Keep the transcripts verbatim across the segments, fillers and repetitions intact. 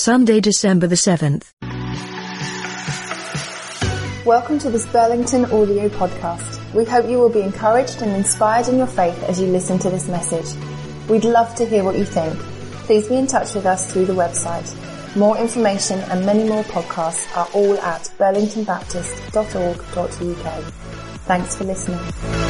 Sunday, December the seventh. Welcome to this Burlington audio podcast. We hope you will be encouraged and inspired in your faith as you listen to this message. We'd love to hear what you think. Please be in touch with us through the website. More information and many more podcasts are all at burlington baptist dot org dot U K. Thanks for listening.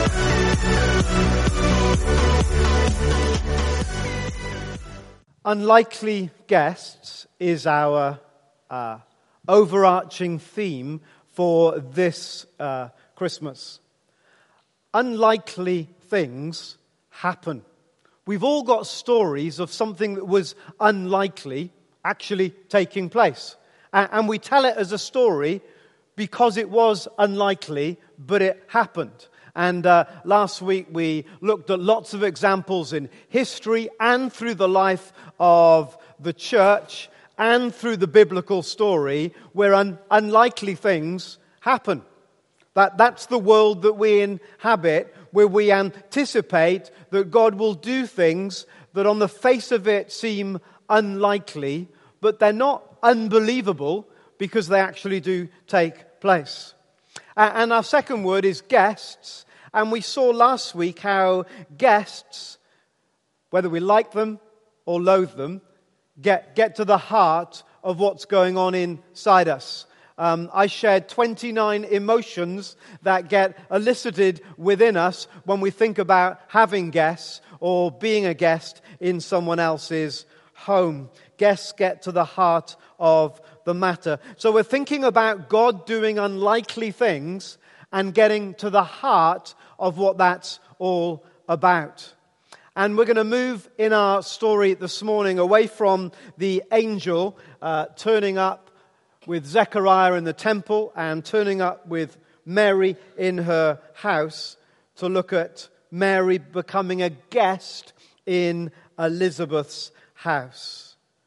Unlikely guests is our uh, overarching theme for this uh, Christmas. Unlikely things happen. We've all got stories of something that was unlikely actually taking place. And, and we tell it as a story because it was unlikely, but it happened. And uh, last week we looked at lots of examples in history and through the life of the church and through the biblical story where un- unlikely things happen. That, that's the world that we inhabit, where we anticipate that God will do things that on the face of it seem unlikely, but they're not unbelievable because they actually do take place. Uh, and our second word is guests. And we saw last week how guests, whether we like them or loathe them, get, get to the heart of what's going on inside us. Um, I shared twenty-nine emotions that get elicited within us when we think about having guests or being a guest in someone else's home. Guests get to the heart of the matter. So we're thinking about God doing unlikely things and getting to the heart of what that's all about. And we're going to move in our story this morning away from the angel uh, turning up with Zechariah in the temple and turning up with Mary in her house to look at Mary becoming a guest in Elizabeth's house.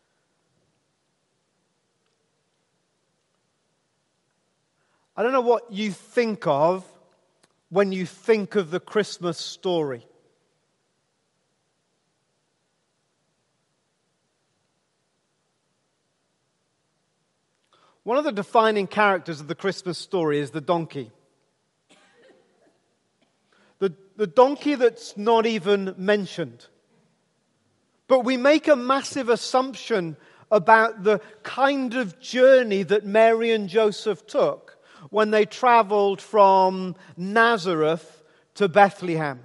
I don't know what you think of when you think of the Christmas story. One of the defining characters of the Christmas story is the donkey. The, the donkey that's not even mentioned. But we make a massive assumption about the kind of journey that Mary and Joseph took when they traveled from Nazareth to Bethlehem.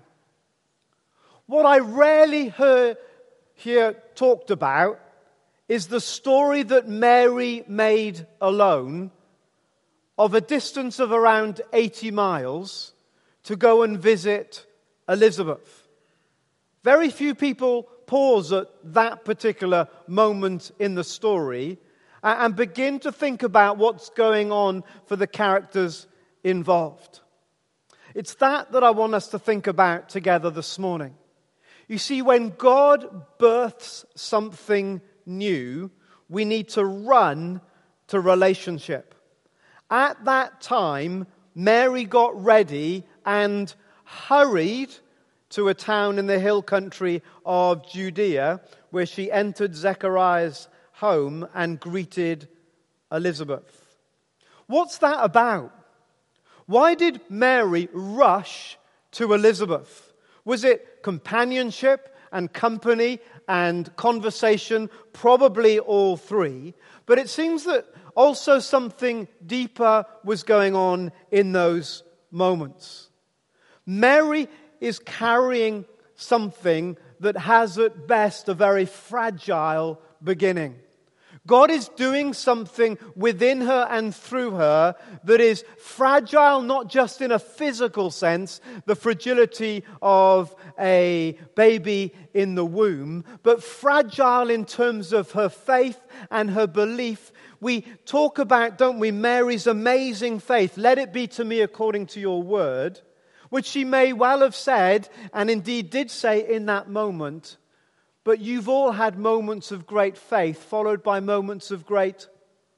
What I rarely hear, hear talked about is the story that Mary made alone of a distance of around eighty miles to go and visit Elizabeth. Very few people pause at that particular moment in the story and begin to think about what's going on for the characters involved. It's that that I want us to think about together this morning. You see, when God births something new, we need to run to relationship. At that time, Mary got ready and hurried to a town in the hill country of Judea, where she entered Zechariah's home and greeted Elizabeth. What's that about? Why did Mary rush to Elizabeth? Was it companionship and company and conversation? Probably all three. But it seems that also something deeper was going on in those moments. Mary is carrying something that has at best a very fragile beginning. God is doing something within her and through her that is fragile, not just in a physical sense, the fragility of a baby in the womb, but fragile in terms of her faith and her belief. We talk about, don't we, Mary's amazing faith. Let it be to me according to your word, which she may well have said, and indeed did say in that moment. But you've all had moments of great faith followed by moments of great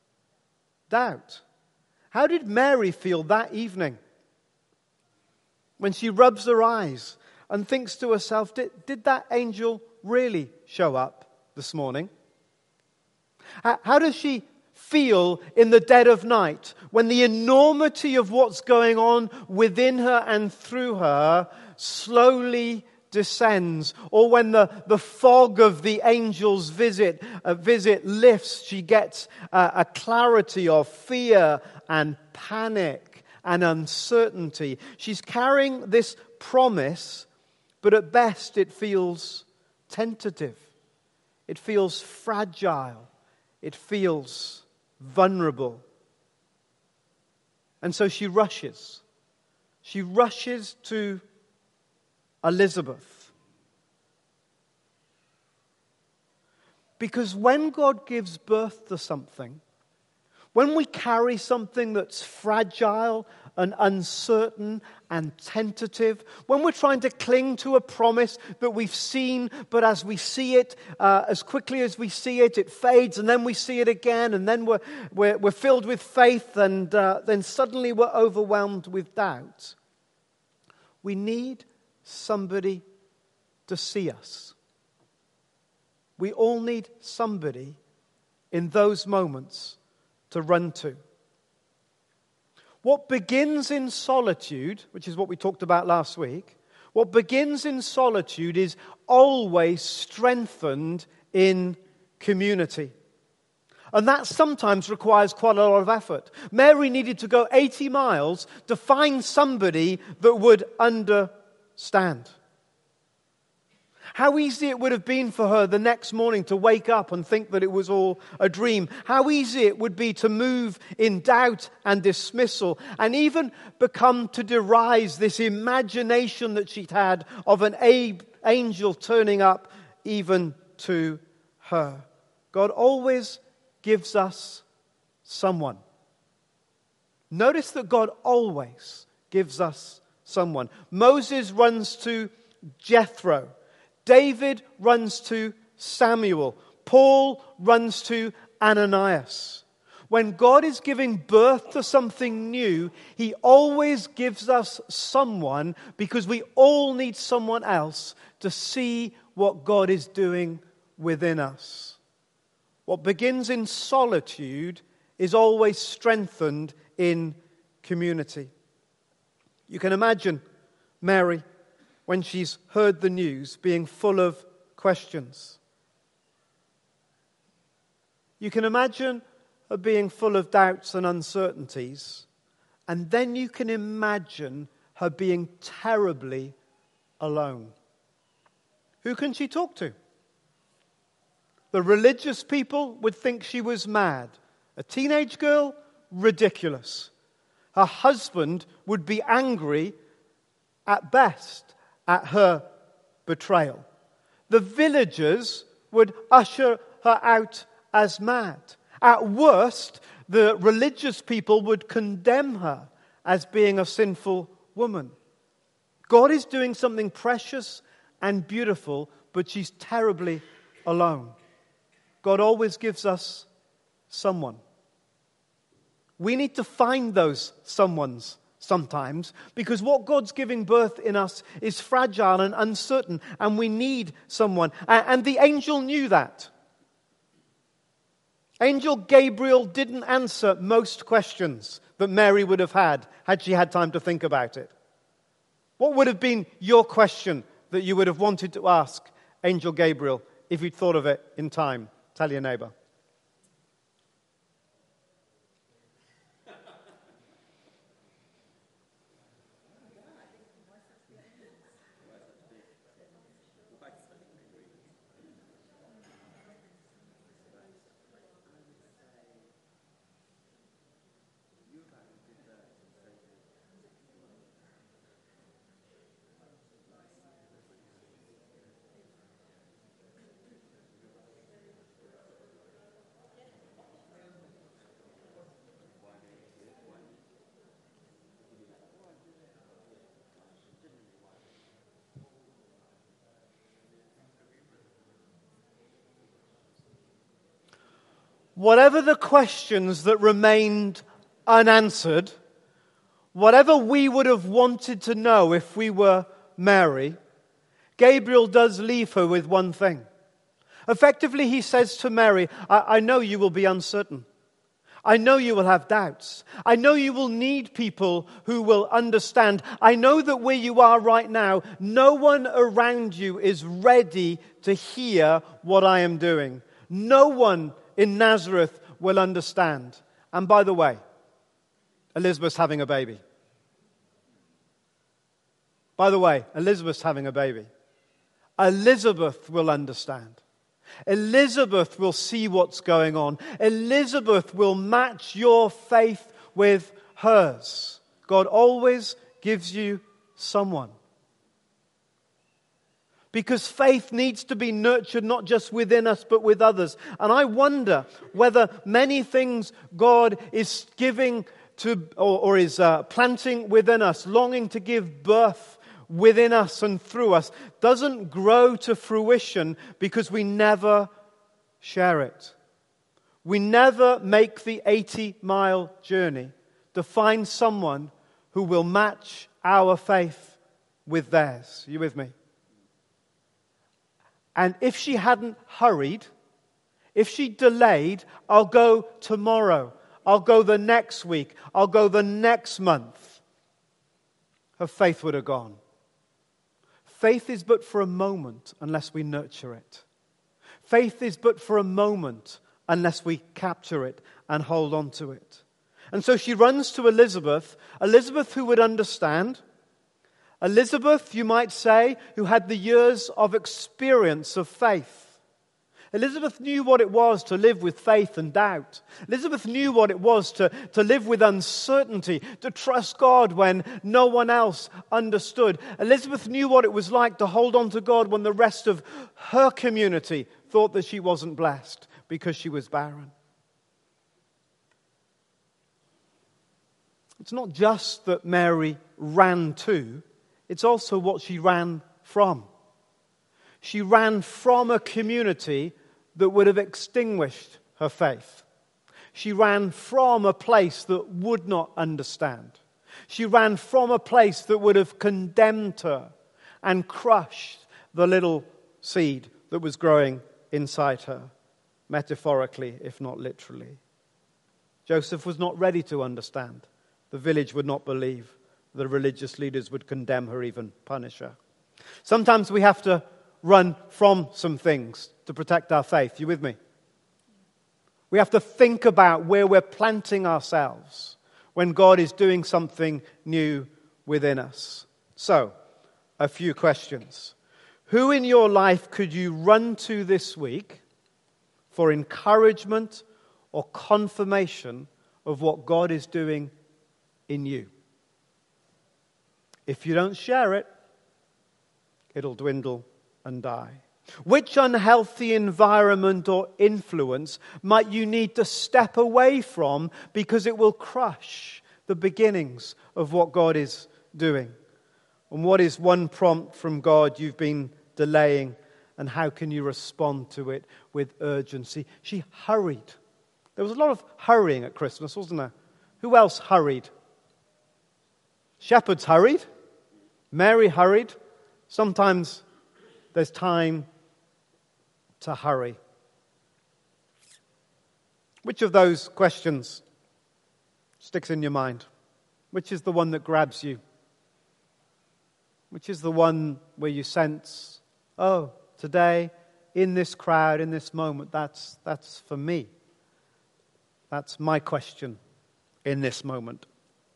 doubt. How did Mary feel that evening when she rubs her eyes and thinks to herself, did, did that angel really show up this morning? How, how does she feel in the dead of night when the enormity of what's going on within her and through her slowly descends, or when the, the fog of the angel's visit uh, visit lifts, she gets uh, a clarity of fear and panic and uncertainty. She's carrying this promise, but at best it feels tentative. It feels fragile. It feels vulnerable. And so she rushes. She rushes to Elizabeth. Because when God gives birth to something, when we carry something that's fragile and uncertain and tentative, when we're trying to cling to a promise that we've seen, but as we see it, uh, as quickly as we see it, it fades, and then we see it again, and then we're, we're, we're filled with faith, and uh, then suddenly we're overwhelmed with doubt. We need somebody to see us. We all need somebody in those moments to run to. What begins in solitude, which is what we talked about last week, what begins in solitude is always strengthened in community. And that sometimes requires quite a lot of effort. Mary needed to go eighty miles to find somebody that would understand. How easy it would have been for her the next morning to wake up and think that it was all a dream. How easy it would be to move in doubt and dismissal, and even become to derive this imagination that she'd had of an angel turning up even to her. God always gives us someone. Notice that God always gives us someone. Moses runs to Jethro. David runs to Samuel. Paul runs to Ananias. When God is giving birth to something new, He always gives us someone, because we all need someone else to see what God is doing within us. What begins in solitude is always strengthened in community. You can imagine Mary, when she's heard the news, being full of questions. You can imagine her being full of doubts and uncertainties, and then you can imagine her being terribly alone. Who can she talk to? The religious people would think she was mad. A teenage girl? Ridiculous. Her husband would be angry at best at her betrayal. The villagers would usher her out as mad. At worst, the religious people would condemn her as being a sinful woman. God is doing something precious and beautiful, but she's terribly alone. God always gives us someone. We need to find those someones sometimes, because what God's giving birth in us is fragile and uncertain, and we need someone. And the angel knew that. Angel Gabriel didn't answer most questions that Mary would have had, had she had time to think about it. What would have been your question that you would have wanted to ask Angel Gabriel if you'd thought of it in time? Tell your neighbor. Whatever the questions that remained unanswered, whatever we would have wanted to know if we were Mary, Gabriel does leave her with one thing. Effectively, he says to Mary, I, I know you will be uncertain. I know you will have doubts. I know you will need people who will understand. I know that where you are right now, no one around you is ready to hear what I am doing. No one in Nazareth will understand. And by the way, Elizabeth's having a baby. By the way, Elizabeth's having a baby. Elizabeth will understand. Elizabeth will see what's going on. Elizabeth will match your faith with hers. God always gives you someone. Because faith needs to be nurtured not just within us but with others. And I wonder whether many things God is giving to or, or is uh, planting within us, longing to give birth within us and through us, doesn't grow to fruition because we never share it. We never make the eighty-mile journey to find someone who will match our faith with theirs. Are you with me? And if she hadn't hurried, if she delayed, I'll go tomorrow, I'll go the next week, I'll go the next month, her faith would have gone. Faith is but for a moment unless we nurture it. Faith is but for a moment unless we capture it and hold on to it. And so she runs to Elizabeth, Elizabeth who would understand. Elizabeth, you might say, who had the years of experience of faith. Elizabeth knew what it was to live with faith and doubt. Elizabeth knew what it was to, to live with uncertainty, to trust God when no one else understood. Elizabeth knew what it was like to hold on to God when the rest of her community thought that she wasn't blessed because she was barren. It's not just that Mary ran to, it's also what she ran from. She ran from a community that would have extinguished her faith. She ran from a place that would not understand. She ran from a place that would have condemned her and crushed the little seed that was growing inside her, metaphorically, if not literally. Joseph was not ready to understand. The village would not believe. The religious leaders would condemn her, even punish her. Sometimes we have to run from some things to protect our faith. You with me? We have to think about where we're planting ourselves when God is doing something new within us. So, a few questions. Who in your life could you run to this week for encouragement or confirmation of what God is doing in you? If you don't share it, it'll dwindle and die. Which unhealthy environment or influence might you need to step away from because it will crush the beginnings of what God is doing? And what is one prompt from God you've been delaying, and how can you respond to it with urgency? She hurried. There was a lot of hurrying at Christmas, wasn't there? Who else hurried? Shepherds hurried. Mary hurried. Sometimes there's time to hurry. Which of those questions sticks in your mind? Which is the one that grabs you? Which is the one where you sense, oh, today, in this crowd, in this moment, that's, that's for me. That's my question in this moment.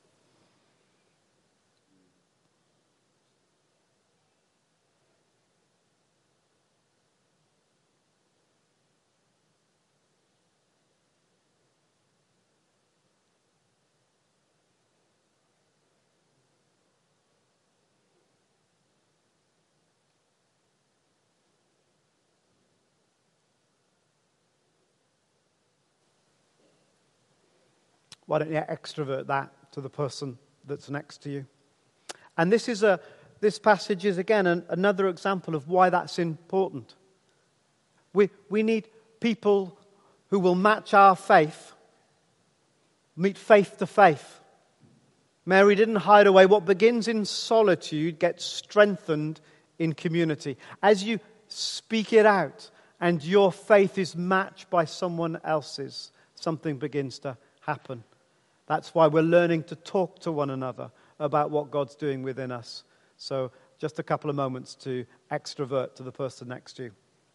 Why don't you extrovert that to the person that's next to you? And this is a this passage is again an, another example of why that's important. We we need people who will match our faith, meet faith to faith. Mary didn't hide away. What begins in solitude gets strengthened in community. As you speak it out, and your faith is matched by someone else's, something begins to happen. That's why we're learning to talk to one another about what God's doing within us. So just a couple of moments to extrovert to the person next to you.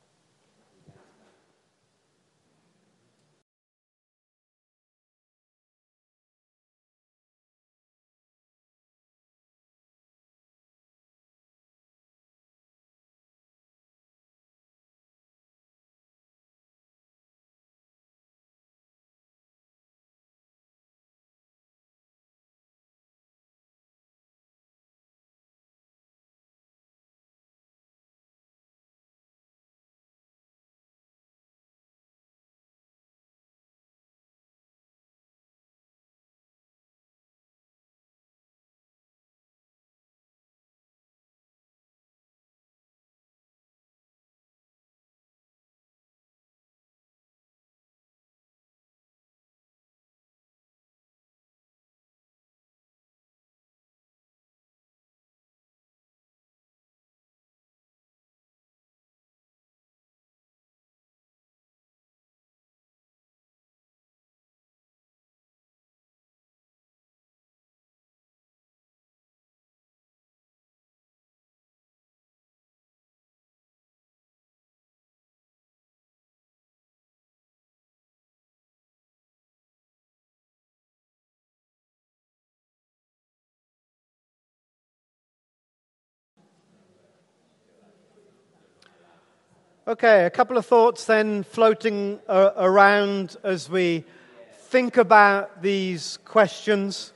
Okay, a couple of thoughts then floating uh, around as we think about these questions.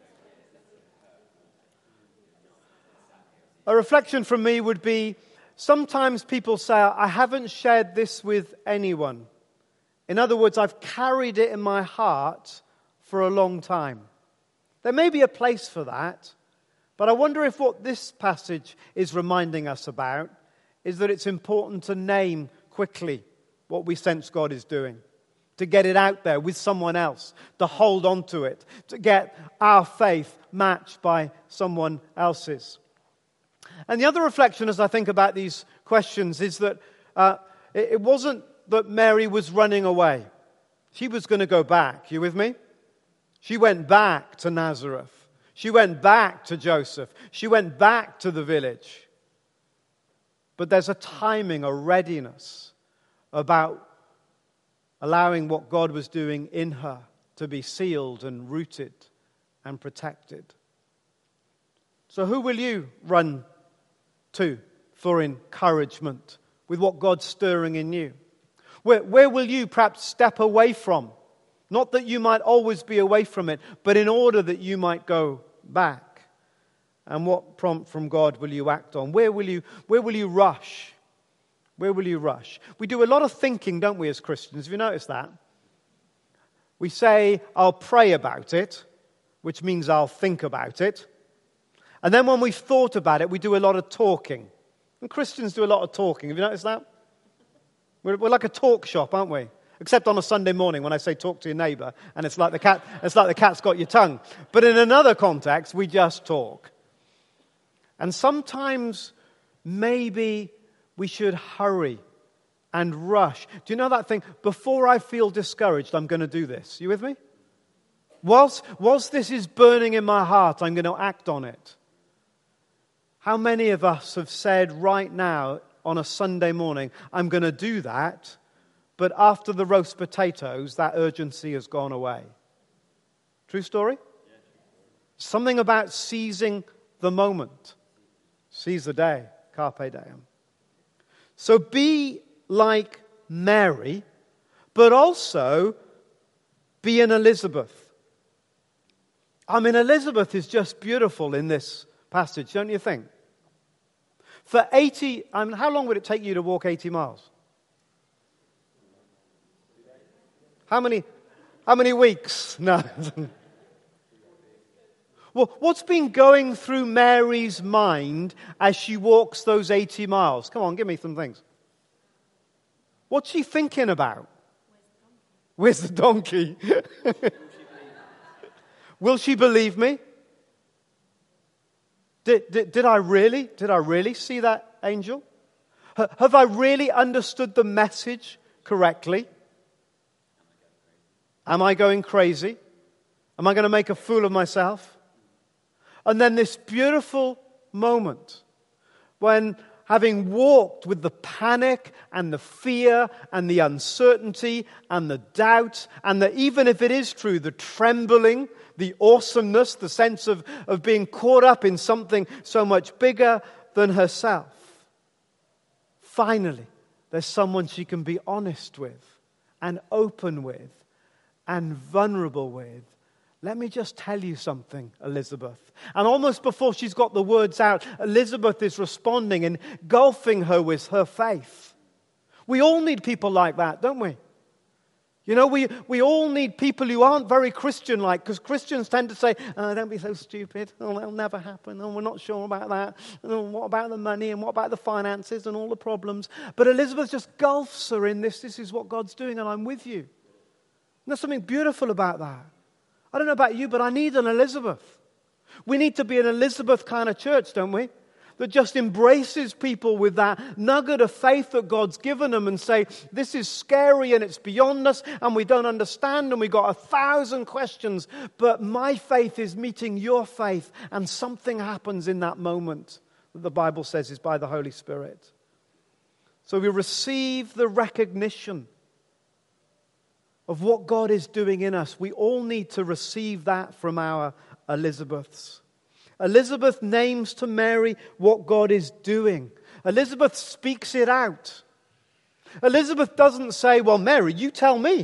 A reflection from me would be, sometimes people say, I haven't shared this with anyone. In other words, I've carried it in my heart for a long time. There may be a place for that, but I wonder if what this passage is reminding us about is that it's important to name quickly what we sense God is doing, to get it out there with someone else, to hold on to it, to get our faith matched by someone else's. And the other reflection as I think about these questions is that uh, it, it wasn't that Mary was running away. She was going to go back. You with me? She went back to Nazareth. She went back to Joseph. She went back to the village. But there's a timing, a readiness about allowing what God was doing in her to be sealed and rooted and protected. So who will you run to for encouragement with what God's stirring in you? Where, where will you perhaps step away from? Not that you might always be away from it, but in order that you might go back. And what prompt from God will you act on? Where will you, where will you rush? Where will you rush? We do a lot of thinking, don't we, as Christians? Have you noticed that? We say, I'll pray about it, which means I'll think about it. And then when we've thought about it, we do a lot of talking. And Christians do a lot of talking. Have you noticed that? We're, we're like a talk shop, aren't we? Except on a Sunday morning when I say talk to your neighbor, and it's like the cat, it's like the cat's got your tongue. But in another context, we just talk. And sometimes maybe we should hurry and rush. Do you know that thing? Before I feel discouraged, I'm going to do this. You with me? Whilst, whilst this is burning in my heart, I'm going to act on it. How many of us have said right now on a Sunday morning, I'm going to do that, but after the roast potatoes, that urgency has gone away? True story? Something about seizing the moment. Seize the day. Carpe diem. So be like Mary, but also be an Elizabeth. I mean, Elizabeth is just beautiful in this passage, don't you think? For eighty, I mean, how long would it take you to walk eighty miles? How many, how many weeks? No. Well, what's been going through Mary's mind as she walks those eighty miles? Come on, give me some things. What's she thinking about? Where's the donkey? Will she believe me? Did, did, did I really, did I really see that angel? H- have I really understood the message correctly? Am I going crazy? Am I going to make a fool of myself? And then this beautiful moment when, having walked with the panic and the fear and the uncertainty and the doubt and the, even if it is true, the trembling, the awesomeness, the sense of, of being caught up in something so much bigger than herself, finally, there's someone she can be honest with and open with and vulnerable with. Let me just tell you something, Elizabeth. And almost before she's got the words out, Elizabeth is responding and engulfing her with her faith. We all need people like that, don't we? You know, we, we all need people who aren't very Christian-like, because Christians tend to say, oh, don't be so stupid. Oh, that'll never happen. Oh, we're not sure about that. Oh, what about the money and what about the finances and all the problems? But Elizabeth just gulfs her in this. This is what God's doing and I'm with you. And there's something beautiful about that. I don't know about you, but I need an Elizabeth. We need to be an Elizabeth kind of church, don't we? That just embraces people with that nugget of faith that God's given them and say, this is scary and it's beyond us and we don't understand and we've got a thousand questions, but my faith is meeting your faith and something happens in that moment that the Bible says is by the Holy Spirit. So we receive the recognition of what God is doing in us. We all need to receive that from our Elizabeths. Elizabeth names to Mary what God is doing. Elizabeth speaks it out. Elizabeth doesn't say, well, Mary, you tell me.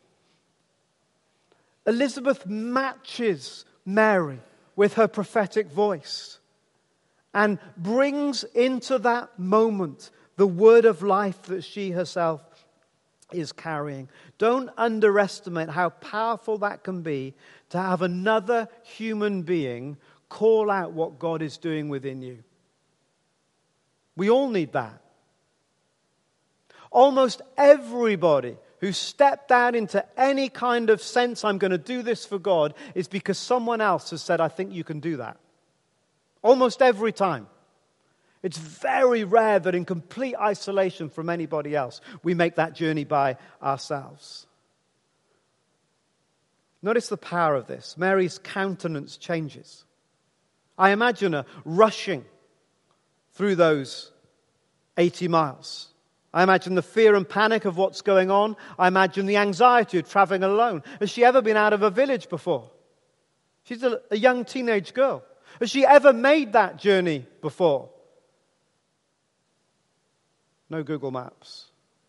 Elizabeth matches Mary with her prophetic voice and brings into that moment the word of life that she herself is carrying. Don't underestimate how powerful that can be to have another human being call out what God is doing within you. We all need that. Almost everybody who stepped out into any kind of sense, I'm going to do this for God, is because someone else has said, I think you can do that. Almost every time. It's very rare that in complete isolation from anybody else, we make that journey by ourselves. Notice the power of this. Mary's countenance changes. I imagine her rushing through those eighty miles. I imagine the fear and panic of what's going on. I imagine the anxiety of traveling alone. Has she ever been out of a village before? She's a, a young teenage girl. Has she ever made that journey before? No Google Maps.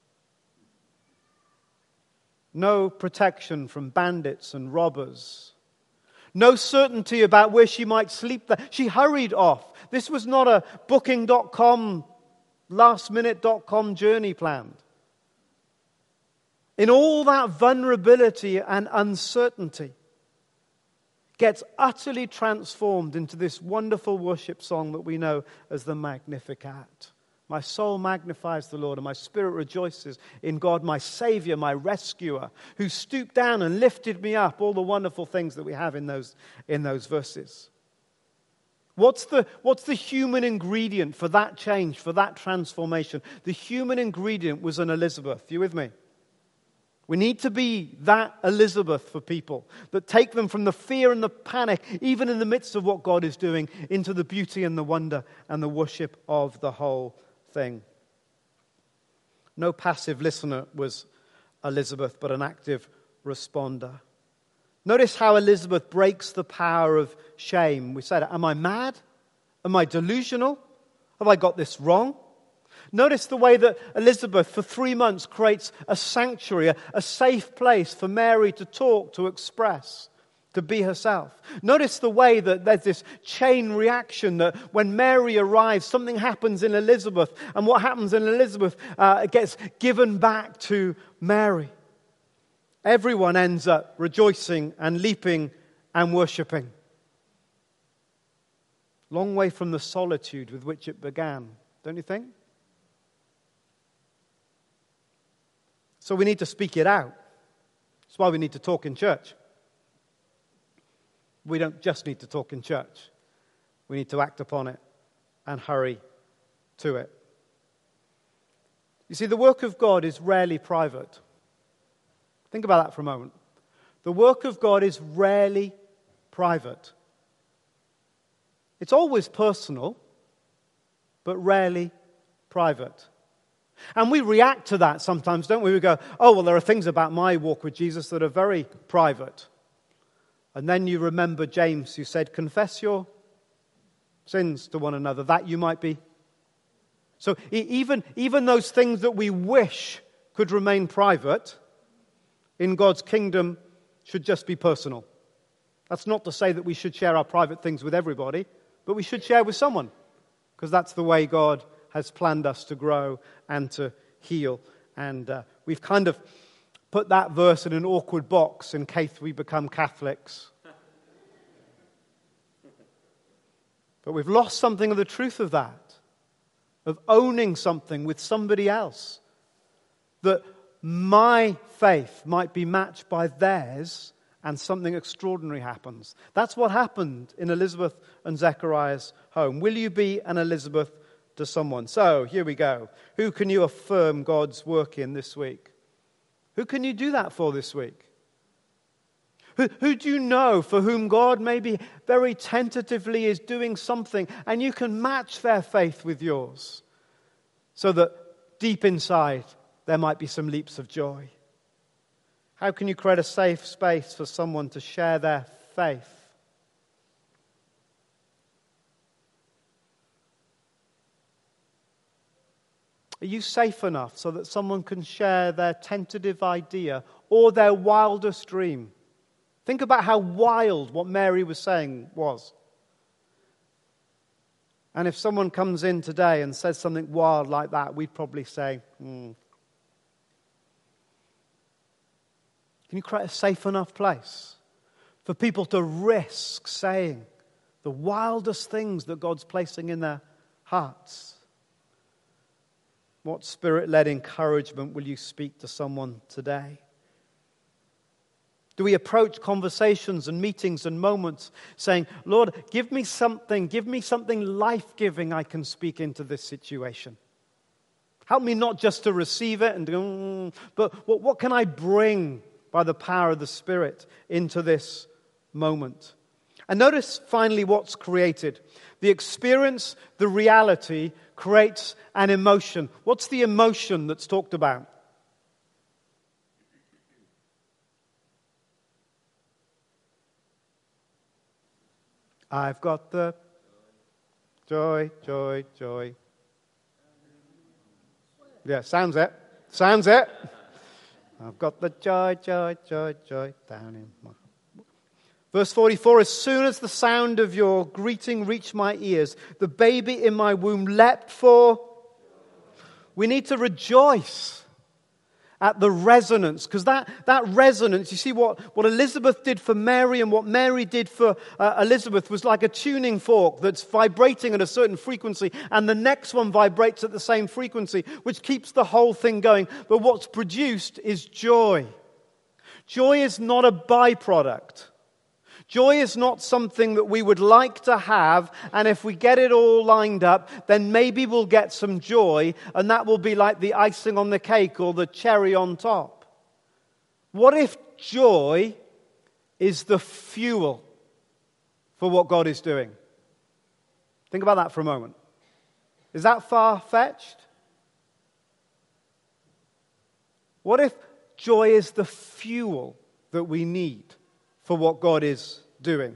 No protection from bandits and robbers. No certainty about where she might sleep there. She hurried off. This was not a booking dot com, last minute dot com journey planned. In all that vulnerability and uncertainty, gets utterly transformed into this wonderful worship song that we know as the Magnificat. My soul magnifies the Lord, and my spirit rejoices in God, my Savior, my rescuer, who stooped down and lifted me up. All the wonderful things that we have in those, in those verses. What's the, what's the human ingredient for that change, for that transformation? The human ingredient was an Elizabeth. You with me? We need to be that Elizabeth for people, that take them from the fear and the panic, even in the midst of what God is doing, into the beauty and the wonder and the worship of the whole thing. No passive listener was Elizabeth, but an active responder. Notice how Elizabeth breaks the power of shame. We said, am I mad? Am I delusional? Have I got this wrong? Notice the way that Elizabeth, for three months, creates a sanctuary, a, a safe place for Mary to talk, to express, to be herself. Notice the way that there's this chain reaction that when Mary arrives, something happens in Elizabeth, and what happens in Elizabeth uh, gets given back to Mary. Everyone ends up rejoicing and leaping and worshipping. Long way from the solitude with which it began, don't you think? So we need to speak it out. That's why we need to talk in church. We don't just need to talk in church. We need to act upon it and hurry to it. You see, the work of God is rarely private. Think about that for a moment. The work of God is rarely private. It's always personal, but rarely private. And we react to that sometimes, don't we? We go, oh, well, there are things about my walk with Jesus that are very private. And then you remember James, who said, confess your sins to one another, that you might be. So even, even those things that we wish could remain private, in God's kingdom, should just be personal. That's not to say that we should share our private things with everybody, but we should share with someone, because that's the way God has planned us to grow and to heal. And uh, we've kind of put that verse in an awkward box in case we become Catholics. But we've lost something of the truth of that, of owning something with somebody else, that my faith might be matched by theirs and something extraordinary happens. That's what happened in Elizabeth and Zechariah's home. Will you be an Elizabeth to someone? So, here we go. Who can you affirm God's work in this week? Who can you do that for this week? Who, who do you know for whom God maybe very tentatively is doing something, and you can match their faith with yours so that deep inside there might be some leaps of joy? How can you create a safe space for someone to share their faith? Are you safe enough so that someone can share their tentative idea or their wildest dream? Think about how wild what Mary was saying was. And if someone comes in today and says something wild like that, we'd probably say, hmm. Can you create a safe enough place for people to risk saying the wildest things that God's placing in their hearts? What Spirit-led encouragement will you speak to someone today? Do we approach conversations and meetings and moments saying, Lord, give me something, give me something life-giving I can speak into this situation? Help me not just to receive it, and mm, but what, what can I bring by the power of the Spirit into this moment? And notice finally what's created. The experience, the reality, creates an emotion. What's the emotion that's talked about? I've got the joy, joy, joy. Yeah, sounds it. Sounds it. I've got the joy, joy, joy, joy down in my... Verse forty-four, as soon as the sound of your greeting reached my ears, the baby in my womb leapt for... We need to rejoice at the resonance, because that, that resonance, you see what, what Elizabeth did for Mary and what Mary did for uh, Elizabeth was like a tuning fork that's vibrating at a certain frequency, and the next one vibrates at the same frequency, which keeps the whole thing going. But what's produced is joy. Joy is not a byproduct. Joy is not something that we would like to have, and if we get it all lined up, then maybe we'll get some joy, and that will be like the icing on the cake or the cherry on top. What if joy is the fuel for what God is doing? Think about that for a moment. Is that far-fetched? What if joy is the fuel that we need for what God is doing?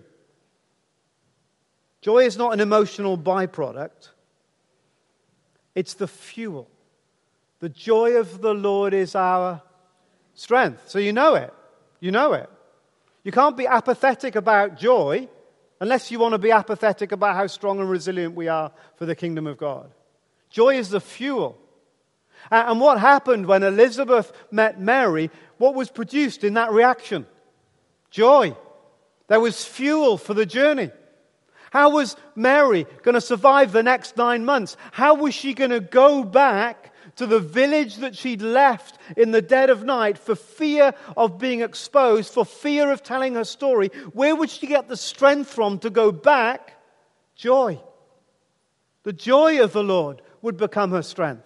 Joy is not an emotional byproduct. It's the fuel. The joy of the Lord is our strength. So you know it. You know it. You can't be apathetic about joy unless you want to be apathetic about how strong and resilient we are for the kingdom of God. Joy is the fuel. And what happened when Elizabeth met Mary? What was produced in that reaction? Joy. There was fuel for the journey. How was Mary going to survive the next nine months? How was she going to go back to the village that she'd left in the dead of night for fear of being exposed, for fear of telling her story? Where would she get the strength from to go back? Joy. The joy of the Lord would become her strength.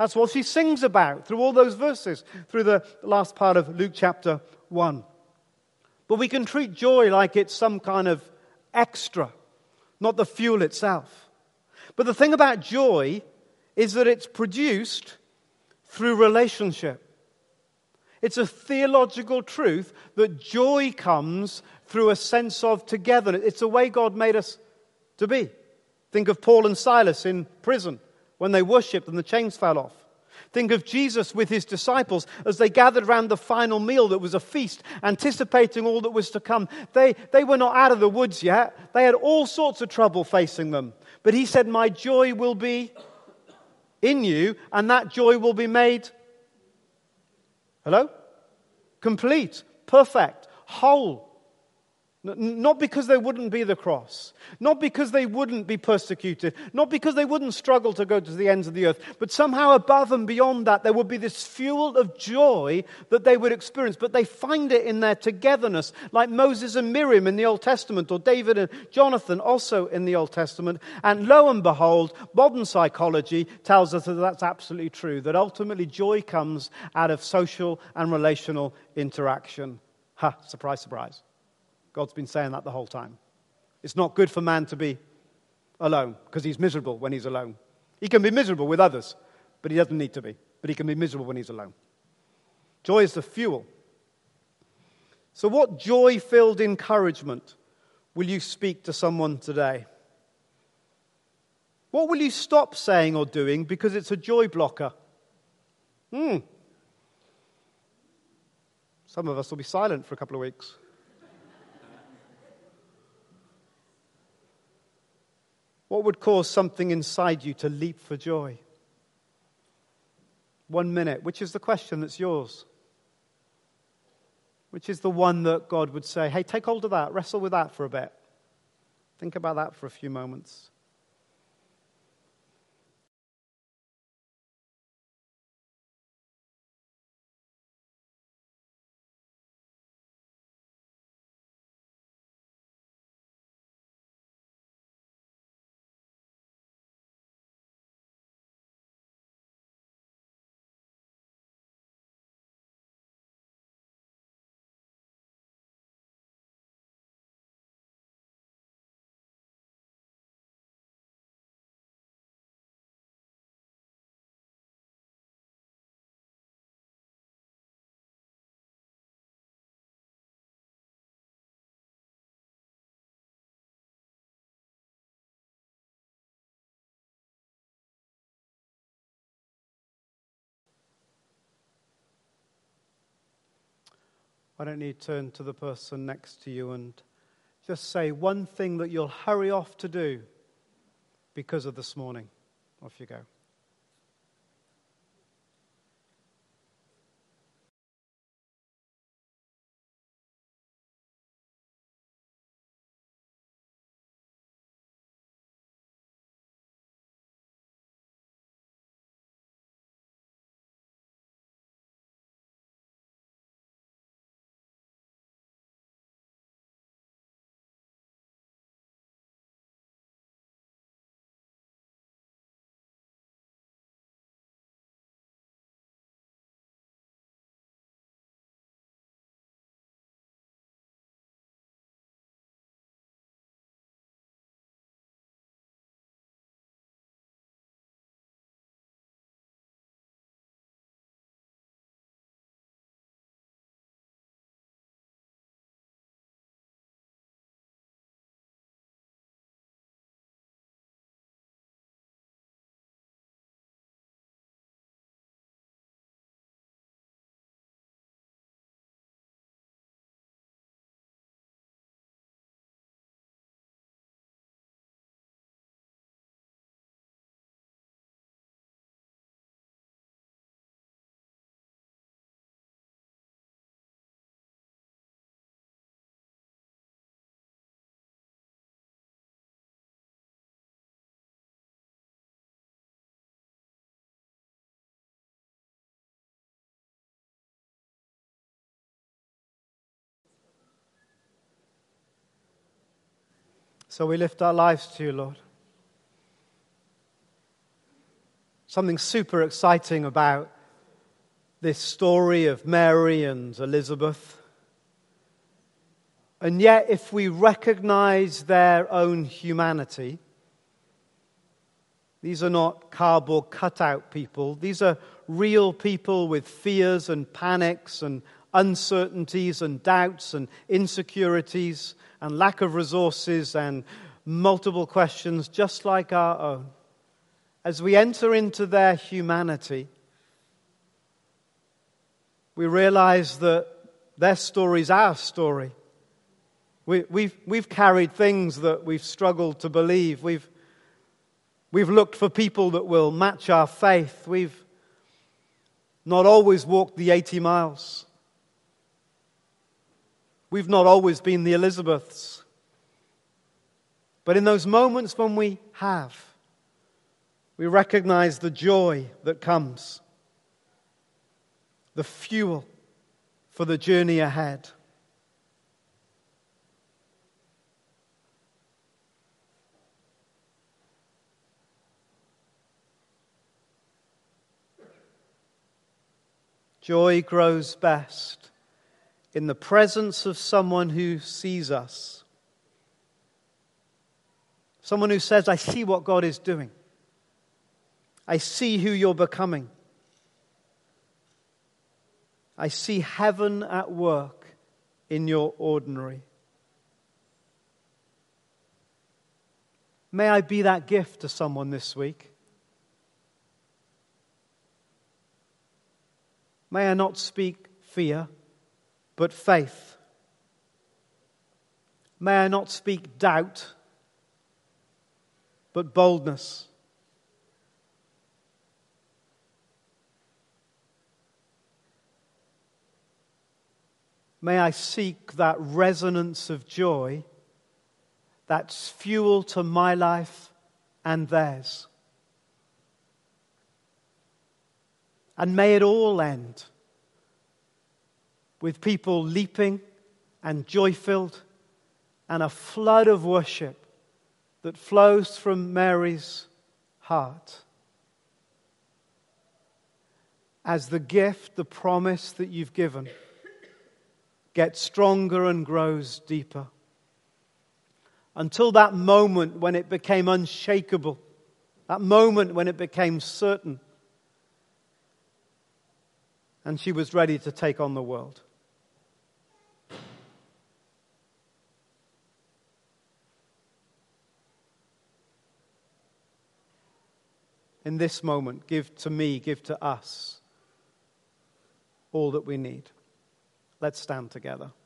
That's what she sings about through all those verses, through the last part of Luke chapter one. But we can treat joy like it's some kind of extra, not the fuel itself. But the thing about joy is that it's produced through relationship. It's a theological truth that joy comes through a sense of togetherness. It's the way God made us to be. Think of Paul and Silas in prison when they worshipped and the chains fell off. Think of Jesus with his disciples as they gathered around the final meal that was a feast, anticipating all that was to come. They, they were not out of the woods yet. They had all sorts of trouble facing them. But he said, my joy will be in you, and that joy will be made, hello? Complete, perfect, whole. Not because they wouldn't be the cross, not because they wouldn't be persecuted, not because they wouldn't struggle to go to the ends of the earth, but somehow above and beyond that there would be this fuel of joy that they would experience. But they find it in their togetherness, like Moses and Miriam in the Old Testament, or David and Jonathan also in the Old Testament. And lo and behold, modern psychology tells us that that's absolutely true, that ultimately joy comes out of social and relational interaction. Ha, surprise, surprise. God's been saying that the whole time. It's not good for man to be alone, because he's miserable when he's alone. He can be miserable with others, but he doesn't need to be. But he can be miserable when he's alone. Joy is the fuel. So what joy-filled encouragement will you speak to someone today? What will you stop saying or doing because it's a joy blocker? Hmm. Some of us will be silent for a couple of weeks. What would cause something inside you to leap for joy? One minute. Which is the question that's yours? Which is the one that God would say, hey, take hold of that. Wrestle with that for a bit. Think about that for a few moments. Why don't you turn to the person next to you and just say one thing that you'll hurry off to do because of this morning. Off you go. So we lift our lives to you, Lord. something super exciting about this story of Mary and Elizabeth. And yet, if we recognize their own humanity, these are not cardboard cutout people. These are real people with fears and panics and uncertainties and doubts and insecurities and lack of resources and multiple questions just like our own. As we enter into their humanity, we realize that their story is our story. We, we've, we've carried things that we've struggled to believe. We've, we've looked for people that will match our faith. We've not always walked the eighty miles. We've not always been the Elizabeths. But in those moments when we have, we recognize the joy that comes, the fuel for the journey ahead. Joy grows best in the presence of someone who sees us. Someone who says, I see what God is doing. I see who you're becoming. I see heaven at work in your ordinary. May I be that gift to someone this week. May I not speak fear, but faith. May I not speak doubt, but boldness. May I seek that resonance of joy that's fuel to my life and theirs. And may it all end with people leaping and joy-filled and a flood of worship that flows from Mary's heart as the gift, the promise that you've given gets stronger and grows deeper. Until that moment when it became unshakable, that moment when it became certain, and she was ready to take on the world. In this moment, give to me, give to us all that we need. Let's stand together.